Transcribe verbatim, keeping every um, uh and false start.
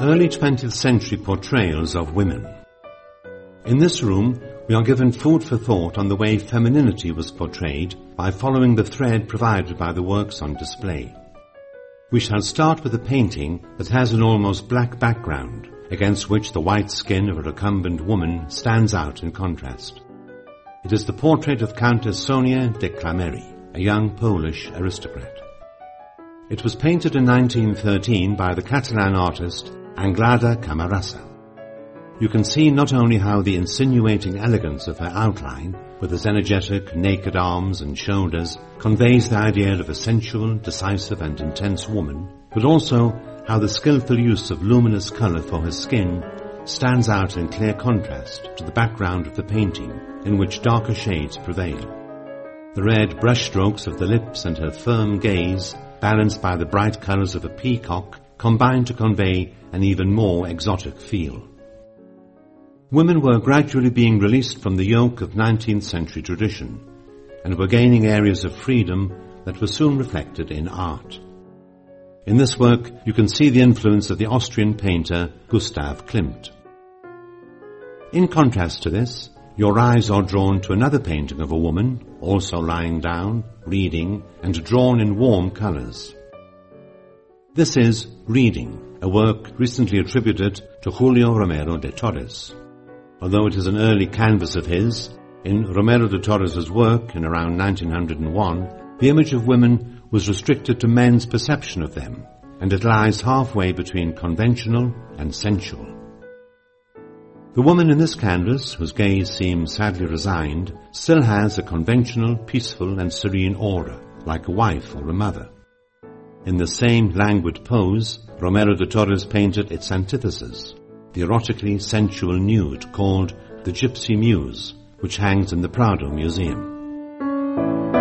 early twentieth century portrayals of women. In this room, we are given food for thought on the way femininity was portrayed by following the thread provided by the works on display. We shall start with a painting that has an almost black background, against which the white skin of a recumbent woman stands out in contrast. It is the portrait of Countess Sonia de Clamery, a young Polish aristocrat. It was painted in nineteen thirteen by the Catalan artist Anglada Camarasa. You can see not only how the insinuating elegance of her outline, with its energetic, naked arms and shoulders, conveys the idea of a sensual, decisive and intense woman, but also how the skillful use of luminous colour for her skin stands out in clear contrast to the background of the painting, in which darker shades prevail. The red brushstrokes of the lips and her firm gaze, balanced by the bright colours of a peacock, combine to convey an even more exotic feel. Women were gradually being released from the yoke of nineteenth century tradition, and were gaining areas of freedom that were soon reflected in art. In this work, you can see the influence of the Austrian painter Gustav Klimt. In contrast to this, your eyes are drawn to another painting of a woman, also lying down, reading, and drawn in warm colours. This is Reading, a work recently attributed to Julio Romero de Torres. Although it is an early canvas of his, in Romero de Torres' work in around nineteen oh one, the image of women was restricted to men's perception of them, and it lies halfway between conventional and sensual. The woman in this canvas, whose gaze seems sadly resigned, still has a conventional, peaceful and serene aura, like a wife or a mother. In the same languid pose, Romero de Torres painted its antithesis, the erotically sensual nude called the Gypsy Muse, which hangs in the Prado Museum.